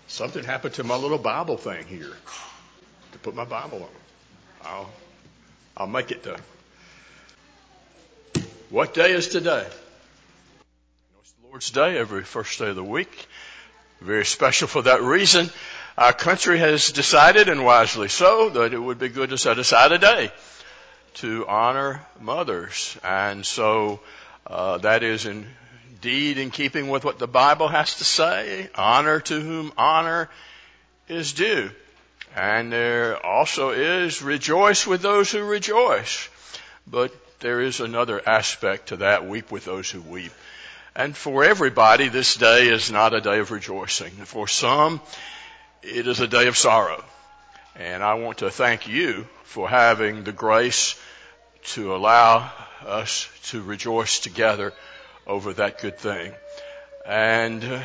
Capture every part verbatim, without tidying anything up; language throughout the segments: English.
Something happened to my little Bible thing here to put my Bible on. I'll, I'll make it though. What day is today? It's the Lord's Day, every first day of the week. Very special for that reason. Our country has decided, and wisely so, that it would be good to set aside a day to honor mothers. And so uh, that is indeed in keeping with what the Bible has to say. Honor to whom honor is due. And there also is rejoice with those who rejoice. But there is another aspect to that, weep with those who weep. And for everybody, this day is not a day of rejoicing. For some, it is a day of sorrow. And I want to thank you for having the grace to allow us to rejoice together over that good thing. And uh,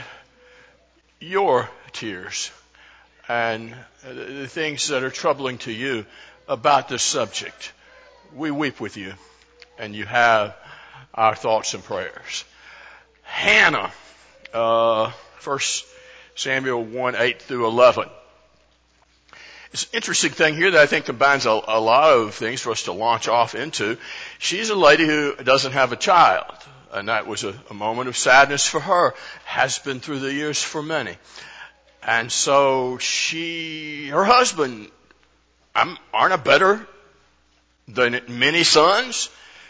your tears and the things that are troubling to you about this subject, we weep with you, and you have our thoughts and prayers. Hannah, uh, First Samuel one, eight through eleven. It's an interesting thing here that I think combines a, a lot of things for us to launch off into. She's a lady who doesn't have a child, and that was a, a moment of sadness for her, has been through the years for many. And so she, her husband, I'm, aren't I better than many sons?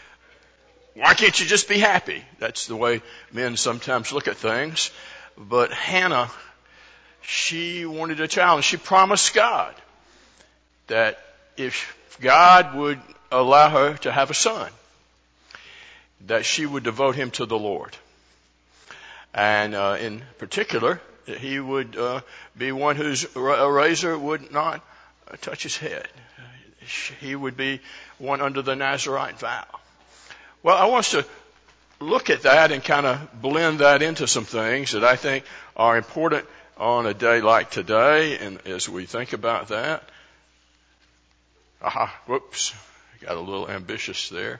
Why can't you just be happy? That's the way men sometimes look at things. But Hannah, she wanted a child, and she promised God that if God would allow her to have a son, that she would devote him to the Lord. And uh, in particular, that he would uh, be one whose a razor would not touch his head. He would be one under the Nazirite vow. Well, I want us to look at that and kind of blend that into some things that I think are important on a day like today, and as we think about that. Aha, whoops, got a little ambitious there.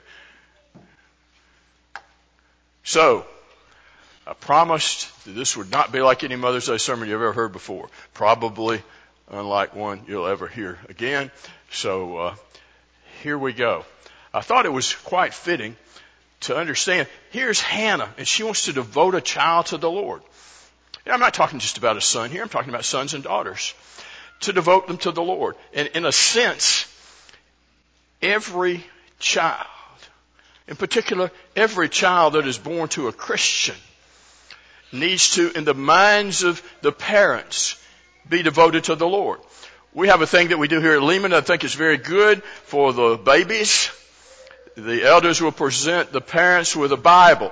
So, I promised that this would not be like any Mother's Day sermon you've ever heard before. Probably unlike one you'll ever hear again. So, uh, here we go. I thought it was quite fitting to understand. Here's Hannah, and she wants to devote a child to the Lord. And I'm not talking just about a son here. I'm talking about sons and daughters. To devote them to the Lord. And in a sense, every child, in particular, every child that is born to a Christian, needs to, in the minds of the parents, be devoted to the Lord. We have a thing that we do here at Lehman that I think is very good for the babies. The elders will present the parents with a Bible,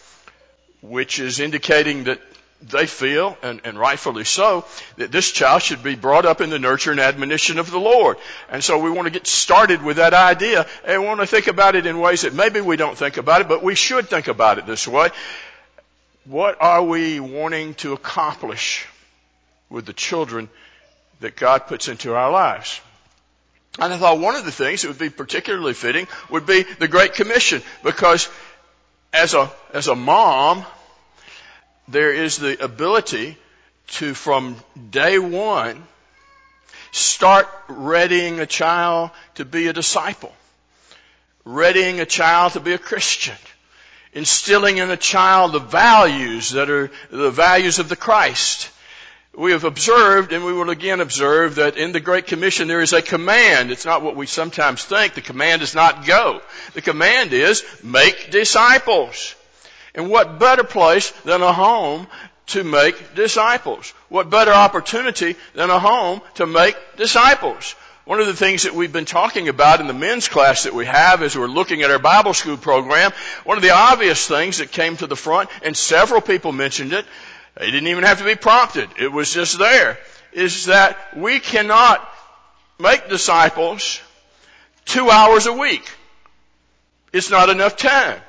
which is indicating that they feel, and, and rightfully so, that this child should be brought up in the nurture and admonition of the Lord. And so we want to get started with that idea, and we want to think about it in ways that maybe we don't think about it, but we should think about it this way. What are we wanting to accomplish with the children that God puts into our lives? And I thought one of the things that would be particularly fitting would be the Great Commission, because as a, as a mom, there is the ability to, from day one, start readying a child to be a disciple, readying a child to be a Christian, instilling in a child the values that are the values of the Christ. We have observed, and we will again observe, that in the Great Commission there is a command. It's not what we sometimes think. The command is not go. The command is make disciples. And what better place than a home to make disciples? What better opportunity than a home to make disciples? One of the things that we've been talking about in the men's class that we have as we're looking at our Bible school program, one of the obvious things that came to the front, and several people mentioned it, they didn't even have to be prompted, it was just there, is that we cannot make disciples two hours a week. It's not enough time.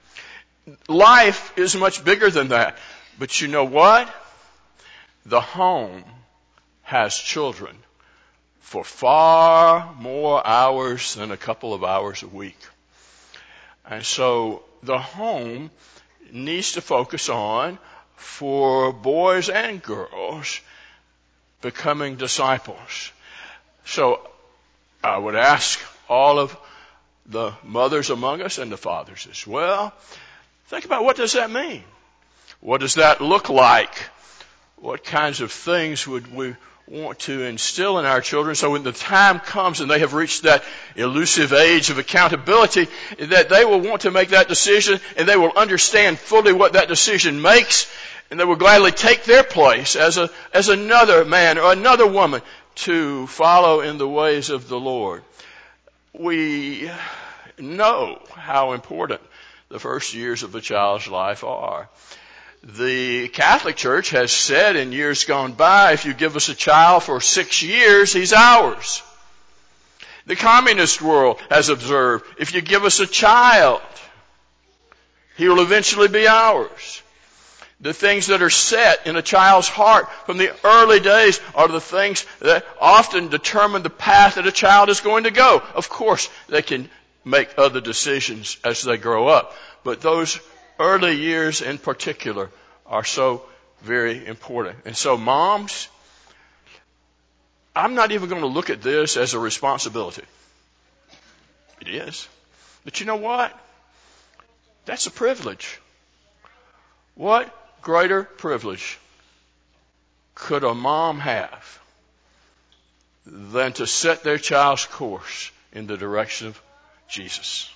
Life is much bigger than that. But you know what? The home has children for far more hours than a couple of hours a week. And so the home needs to focus on, for boys and girls, becoming disciples. So I would ask all of the mothers among us and the fathers as well, think about what does that mean? What does that look like? What kinds of things would we want to instill in our children so when the time comes and they have reached that elusive age of accountability, that they will want to make that decision and they will understand fully what that decision makes, and they will gladly take their place as a as another man or another woman to follow in the ways of the Lord. We know how important the first years of a child's life are. The Catholic Church has said in years gone by, if you give us a child for six years, he's ours. The communist world has observed, if you give us a child, he will eventually be ours. The things that are set in a child's heart from the early days are the things that often determine the path that a child is going to go. Of course, they can make other decisions as they grow up, but those early years in particular are so very important. And so moms, I'm not even going to look at this as a responsibility. It is. But you know what? That's a privilege. What greater privilege could a mom have than to set their child's course in the direction of Jesus?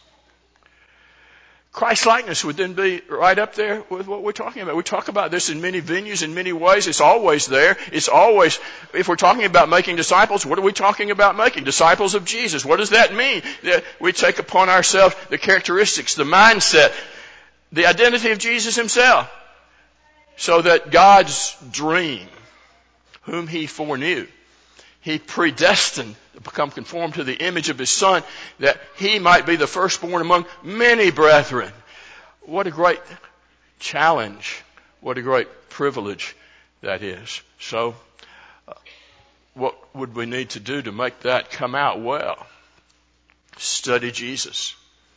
Christ-likeness would then be right up there with what we're talking about. We talk about this in many venues, in many ways. It's always there. It's always, if we're talking about making disciples, what are we talking about making? Disciples of Jesus. What does that mean? That we take upon ourselves the characteristics, the mindset, the identity of Jesus himself, so that God's dream, whom he foreknew, he predestined to become conformed to the image of his Son, that he might be the firstborn among many brethren. What a great challenge. What a great privilege that is. So, uh, what would we need to do to make that come out well? Study Jesus.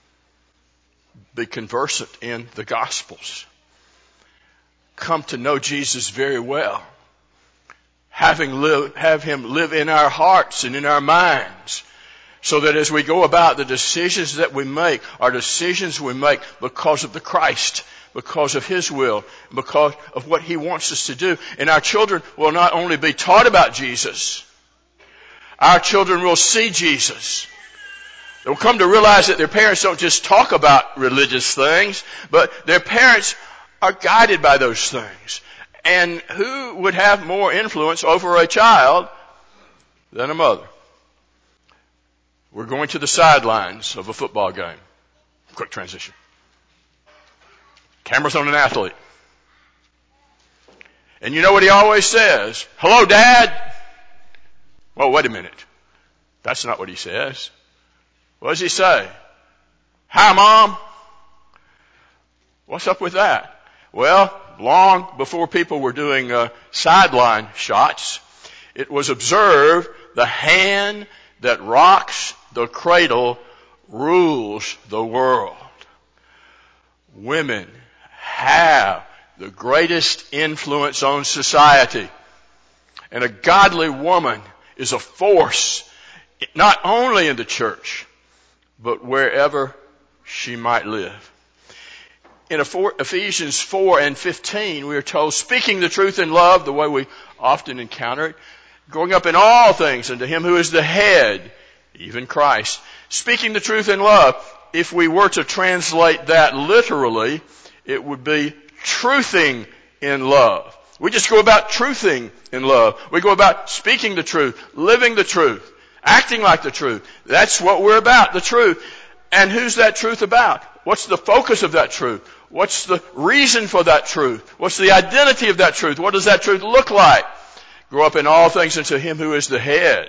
Be conversant in the Gospels. Come to know Jesus very well. Having live, have him live in our hearts and in our minds, so that as we go about, the decisions that we make are decisions we make because of the Christ, because of his will, because of what he wants us to do. And our children will not only be taught about Jesus, our children will see Jesus. They'll come to realize that their parents don't just talk about religious things, but their parents are guided by those things. And who would have more influence over a child than a mother? We're going to the sidelines of a football game. Quick transition. Camera's on an athlete. And you know what he always says? Hello, Dad. Well, wait a minute. That's not what he says. What does he say? Hi, Mom. What's up with that? Well, long before people were doing uh, sideline shots, it was observed the hand that rocks the cradle rules the world. Women have the greatest influence on society. And a godly woman is a force, not only in the church, but wherever she might live. In Ephesians four and fifteen, we are told, speaking the truth in love, the way we often encounter it, growing up in all things unto him who is the head, even Christ. Speaking the truth in love, if we were to translate that literally, it would be truthing in love. We just go about truthing in love. We go about speaking the truth, living the truth, acting like the truth. That's what we're about, the truth. And who's that truth about? What's the focus of that truth? What's the reason for that truth? What's the identity of that truth? What does that truth look like? Grow up in all things unto him who is the head,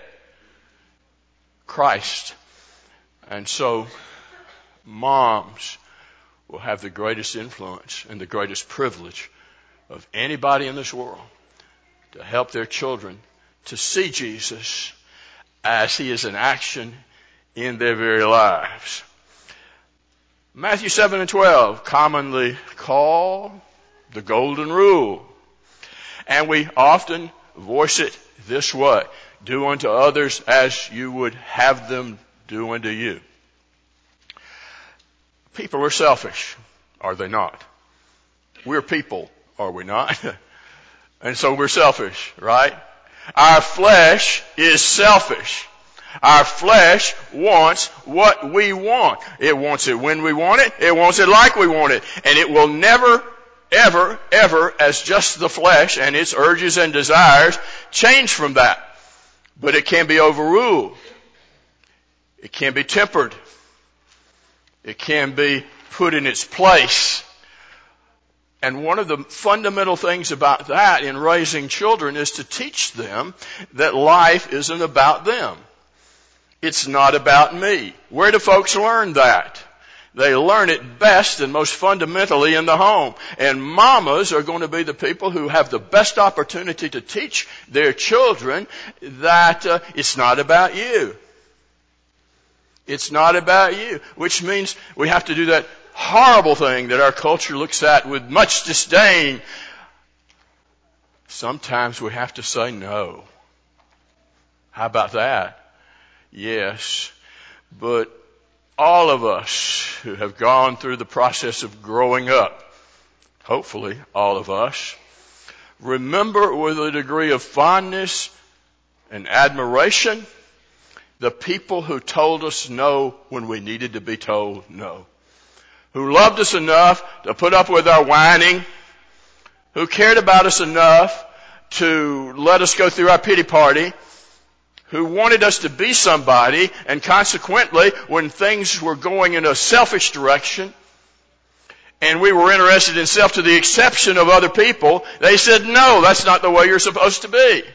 Christ. And so, moms will have the greatest influence and the greatest privilege of anybody in this world to help their children to see Jesus as he is in action in their very lives. Matthew seven and twelve, commonly called the golden rule. And we often voice it this way. Do unto others as you would have them do unto you. People are selfish, are they not? We're people, are we not? And so we're selfish, right? Our flesh is selfish. Our flesh wants what we want. It wants it when we want it. It wants it like we want it. And it will never, ever, ever, as just the flesh and its urges and desires, change from that. But it can be overruled. It can be tempered. It can be put in its place. And one of the fundamental things about that in raising children is to teach them that life isn't about them. It's not about me. Where do folks learn that? They learn it best and most fundamentally in the home. And mamas are going to be the people who have the best opportunity to teach their children that uh, it's not about you. It's not about you, which means we have to do that horrible thing that our culture looks at with much disdain. Sometimes we have to say no. How about that? Yes, but all of us who have gone through the process of growing up, hopefully all of us, remember with a degree of fondness and admiration the people who told us no when we needed to be told no, who loved us enough to put up with our whining, who cared about us enough to let us go through our pity party, who wanted us to be somebody, and consequently, when things were going in a selfish direction, and we were interested in self to the exception of other people, they said, no, that's not the way you're supposed to be.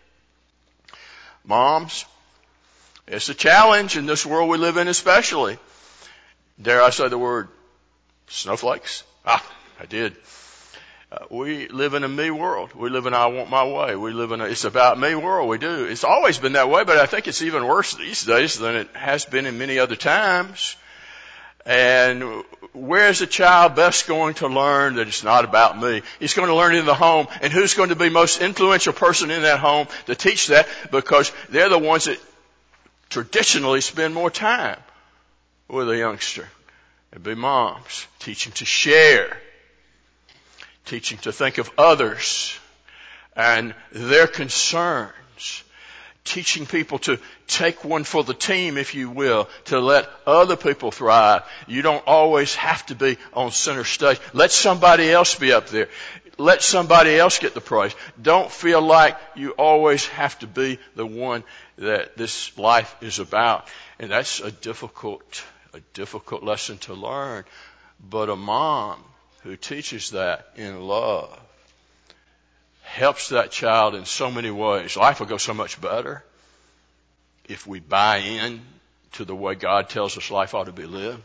Moms, it's a challenge in this world we live in especially. Dare I say the word snowflakes? Ah, I did. Uh, we live in a me world. We live in I want my way. We live in a it's about me world. We do. It's always been that way, but I think it's even worse these days than it has been in many other times. And where is a child best going to learn that it's not about me? He's going to learn in the home. And who's going to be most influential person in that home to teach that? Because they're the ones that traditionally spend more time with a youngster. It'd be moms. Teaching to share. Teaching to think of others and their concerns. Teaching people to take one for the team, if you will, to let other people thrive. You don't always have to be on center stage. Let somebody else be up there. Let somebody else get the praise. Don't feel like you always have to be the one that this life is about. And that's a difficult, a difficult lesson to learn. But a mom who teaches that in love helps that child in so many ways. Life will go so much better if we buy in to the way God tells us life ought to be lived.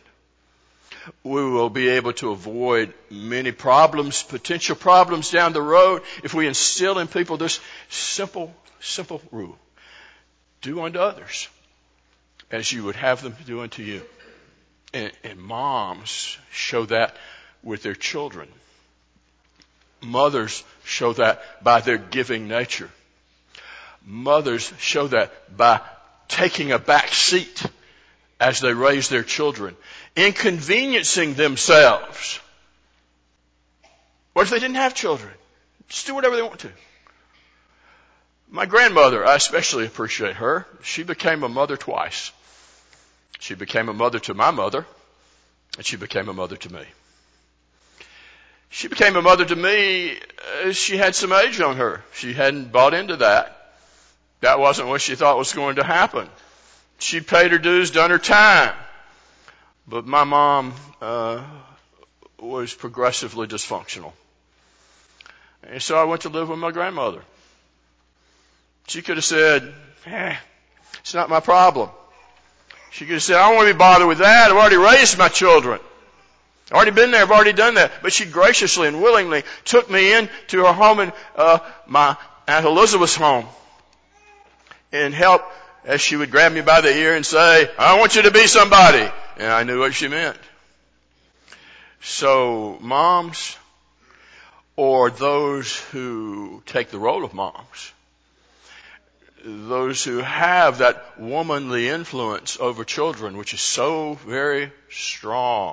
We will be able to avoid many problems, potential problems down the road, if we instill in people this simple, simple rule. Do unto others as you would have them do unto you. And, and moms show that with their children. Mothers show that by their giving nature. Mothers show that by taking a back seat as they raise their children, inconveniencing themselves. What if they didn't have children? Just do whatever they want to. My grandmother, I especially appreciate her. She became a mother twice. She became a mother to my mother, and she became a mother to me. She became a mother to me as she had some age on her. She hadn't bought into that. That wasn't what she thought was going to happen. She paid her dues, done her time. But my mom uh, was progressively dysfunctional. And so I went to live with my grandmother. She could have said, eh, it's not my problem. She could have said, I don't want to be bothered with that. I've already raised my children. I've already been there. I've already done that. But she graciously and willingly took me in to her home in uh, my Aunt Elizabeth's home and helped as she would grab me by the ear and say, I want you to be somebody. And I knew what she meant. So moms, or those who take the role of moms, those who have that womanly influence over children, which is so very strong.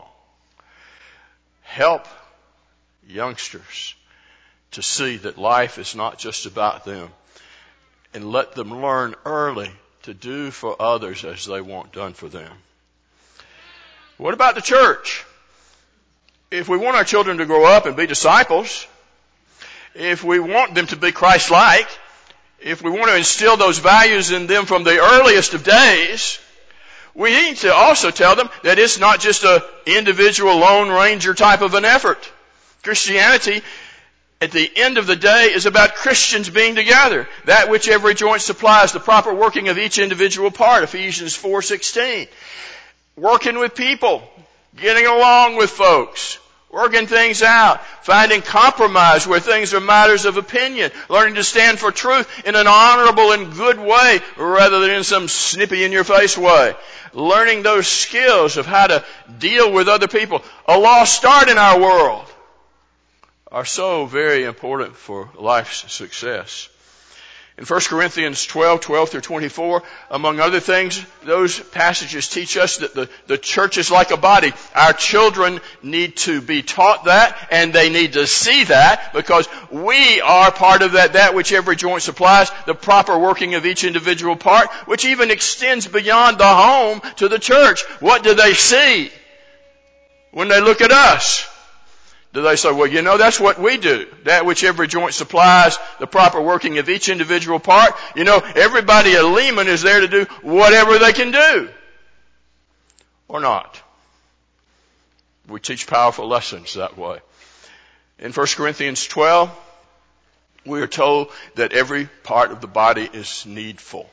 Help youngsters to see that life is not just about them, and let them learn early to do for others as they want done for them. What about the church? If we want our children to grow up and be disciples, if we want them to be Christ-like, if we want to instill those values in them from the earliest of days, we need to also tell them that it's not just an individual Lone Ranger type of an effort. Christianity, at the end of the day, is about Christians being together. That which every joint supplies, the proper working of each individual part, Ephesians four sixteen. Working with people, getting along with folks, working things out, finding compromise where things are matters of opinion, learning to stand for truth in an honorable and good way rather than in some snippy in your face way. Learning those skills of how to deal with other people, a lost start in our world, are so very important for life's success. In First Corinthians twelve, twelve through twenty-four, among other things, those passages teach us that the, the church is like a body. Our children need to be taught that, and they need to see that, because we are part of that, that which every joint supplies, the proper working of each individual part, which even extends beyond the home to the church. What do they see when they look at us? Do they say, well, you know, that's what we do. That which every joint supplies, the proper working of each individual part. You know, everybody at Lehman is there to do whatever they can do. Or not. We teach powerful lessons that way. In First Corinthians twelve, we are told that every part of the body is needful.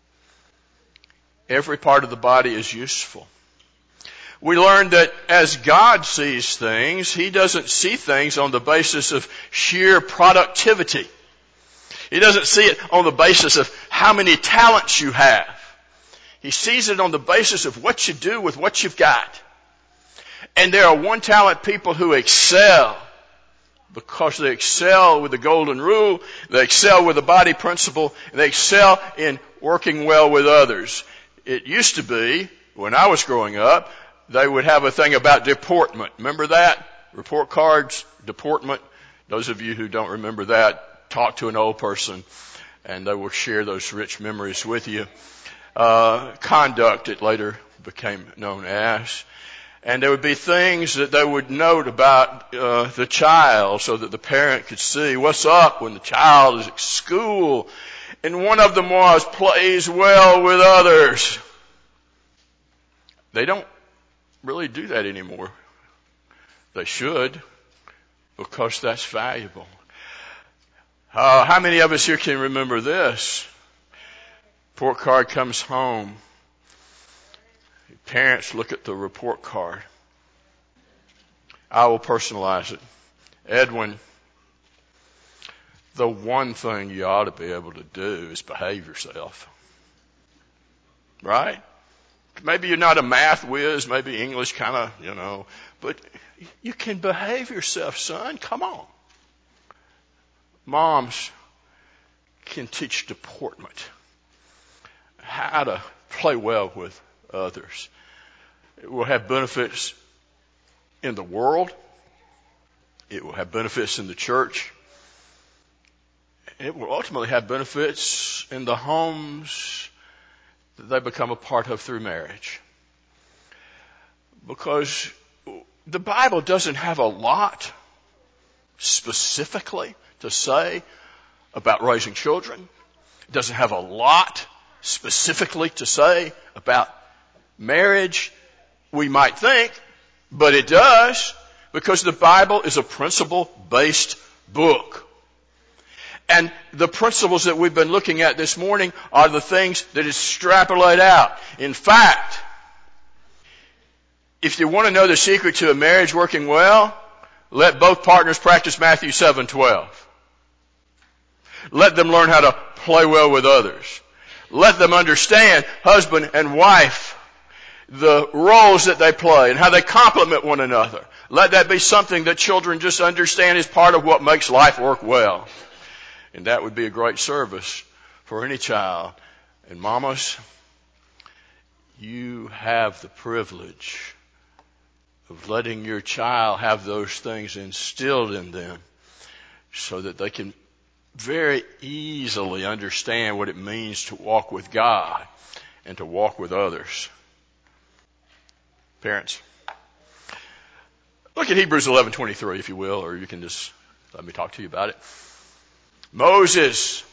Every part of the body is useful. We learned that as God sees things, He doesn't see things on the basis of sheer productivity. He doesn't see it on the basis of how many talents you have. He sees it on the basis of what you do with what you've got. And there are one-talent people who excel because they excel with the golden rule, they excel with the body principle, and they excel in working well with others. It used to be, when I was growing up, they would have a thing about deportment. Remember that? Report cards, deportment. Those of you who don't remember that, talk to an old person and they will share those rich memories with you. Uh, conduct, it later became known as. And there would be things that they would note about uh, the child so that the parent could see what's up when the child is at school. And one of them was, plays well with others. They don't really do that anymore. They should, because that's valuable. Uh, how many of us here can remember this? Report card comes home. Parents look at the report card. I will personalize it. Edwin, the one thing you ought to be able to do is behave yourself. Right? Maybe you're not a math whiz, maybe English kind of, you know, but you can behave yourself, son. Come on. Moms can teach deportment, how to play well with others. It will have benefits in the world. It will have benefits in the church. It will ultimately have benefits in the homes that they become a part of through marriage. Because the Bible doesn't have a lot specifically to say about raising children. It doesn't have a lot specifically to say about marriage, we might think, but it does, because the Bible is a principle-based book. And the principles that we've been looking at this morning are the things that extrapolate out. In fact, if you want to know the secret to a marriage working well, let both partners practice Matthew seven twelve. Let them learn how to play well with others. Let them understand, husband and wife, the roles that they play and how they complement one another. Let that be something that children just understand is part of what makes life work well. And that would be a great service for any child. And mamas, you have the privilege of letting your child have those things instilled in them so that they can very easily understand what it means to walk with God and to walk with others. Parents, look at Hebrews eleven twenty-three, if you will, or you can just let me talk to you about it. Moses.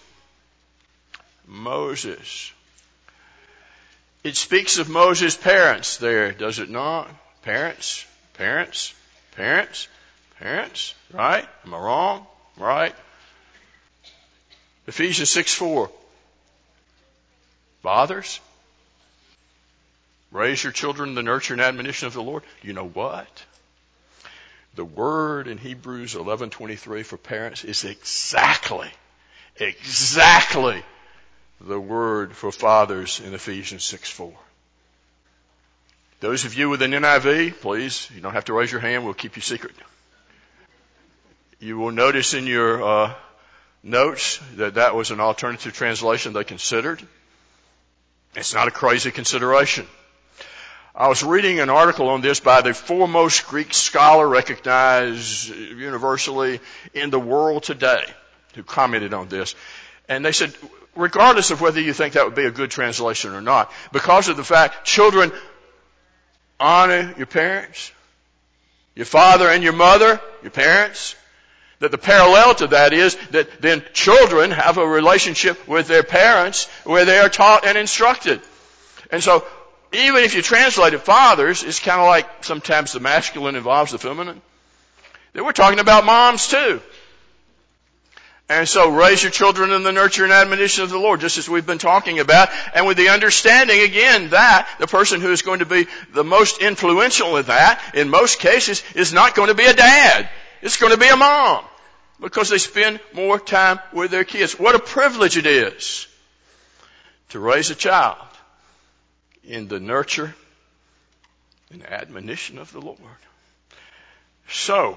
Moses. It speaks of Moses' parents there, does it not? Parents, parents, parents, parents, right? Am I wrong? Right? Ephesians six four. Fathers, raise your children in the nurture and admonition of the Lord. You know what? The word in Hebrews eleven twenty-three for parents is exactly, exactly the word for fathers in Ephesians six four. Those of you with an N I V, please, you don't have to raise your hand. We'll keep you secret. You will notice in your uh, notes that that was an alternative translation they considered. It's not a crazy consideration. I was reading an article on this by the foremost Greek scholar recognized universally in the world today who commented on this. And they said, regardless of whether you think that would be a good translation or not, because of the fact children honor your parents, your father and your mother, your parents, that the parallel to that is that then children have a relationship with their parents where they are taught and instructed. And so even if you translate it fathers, it's kind of like sometimes the masculine involves the feminine. Then we're talking about moms too. And so raise your children in the nurture and admonition of the Lord, just as we've been talking about, and with the understanding, again, that the person who is going to be the most influential in that, in most cases, is not going to be a dad. It's going to be a mom, because they spend more time with their kids. What a privilege it is to raise a child in the nurture and admonition of the Lord. So,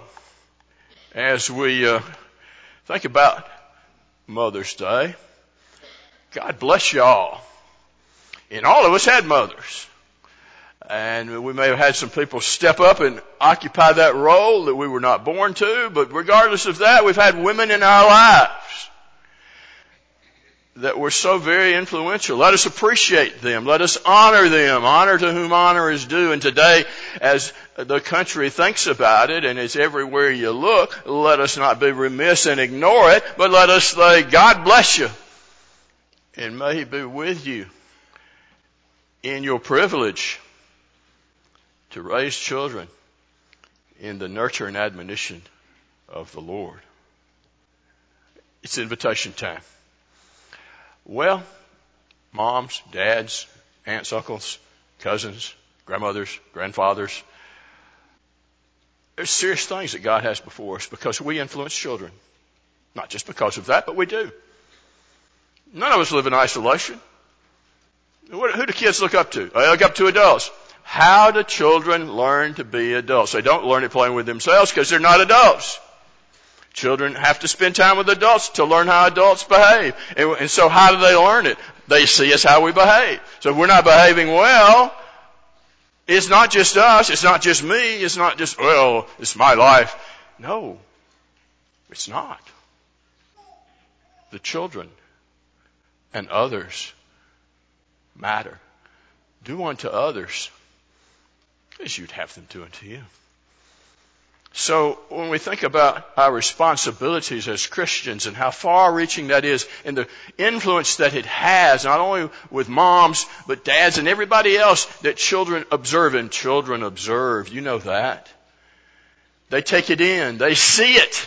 as we uh, think about Mother's Day, God bless y'all. And all of us had mothers. And we may have had some people step up and occupy that role that we were not born to, but regardless of that, we've had women in our lives that were so very influential. Let us appreciate them. Let us honor them. Honor to whom honor is due. And today, as the country thinks about it, and it's everywhere you look, let us not be remiss and ignore it, but let us say, God bless you, and may He be with you in your privilege to raise children in the nurture and admonition of the Lord. It's invitation time. Well, moms, dads, aunts, uncles, cousins, grandmothers, grandfathers, there's serious things that God has before us because we influence children. Not just because of that, but we do. None of us live in isolation. Who do kids look up to? They look up to adults. How do children learn to be adults? They don't learn it playing with themselves because they're not adults. Children have to spend time with adults to learn how adults behave. And, and so how do they learn it? They see us how we behave. So if we're not behaving well, it's not just us. It's not just me. It's not just, well, it's my life. No, it's not. The children and others matter. Do unto others as you'd have them do unto you. So when we think about our responsibilities as Christians and how far-reaching that is and the influence that it has, not only with moms, but dads and everybody else that children observe, and children observe, you know that. They take it in. They see it.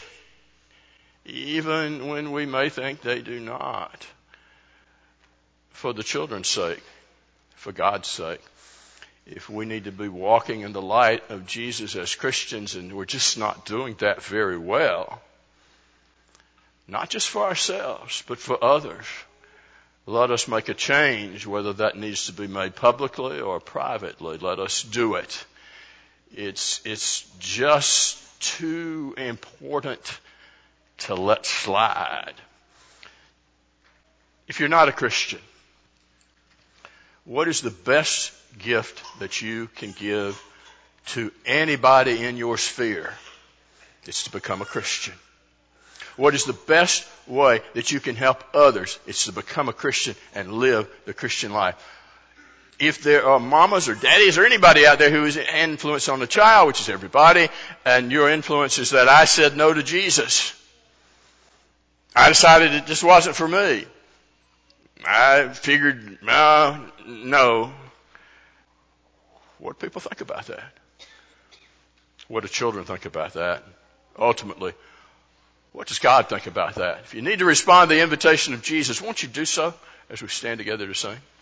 Even when we may think they do not. For the children's sake, for God's sake. If we need to be walking in the light of Jesus as Christians and we're just not doing that very well, not just for ourselves, but for others, let us make a change, whether that needs to be made publicly or privately. Let us do it. It's, it's just too important to let slide. If you're not a Christian, what is the best gift that you can give to anybody in your sphere? It's to become a Christian. What is the best way that you can help others? It's to become a Christian and live the Christian life. If there are mamas or daddies or anybody out there who is an influence on the child, which is everybody, and your influence is that I said no to Jesus. I decided it just wasn't for me. I figured, uh, no. What do people think about that? What do children think about that? Ultimately, what does God think about that? If you need to respond to the invitation of Jesus, won't you do so as we stand together to sing?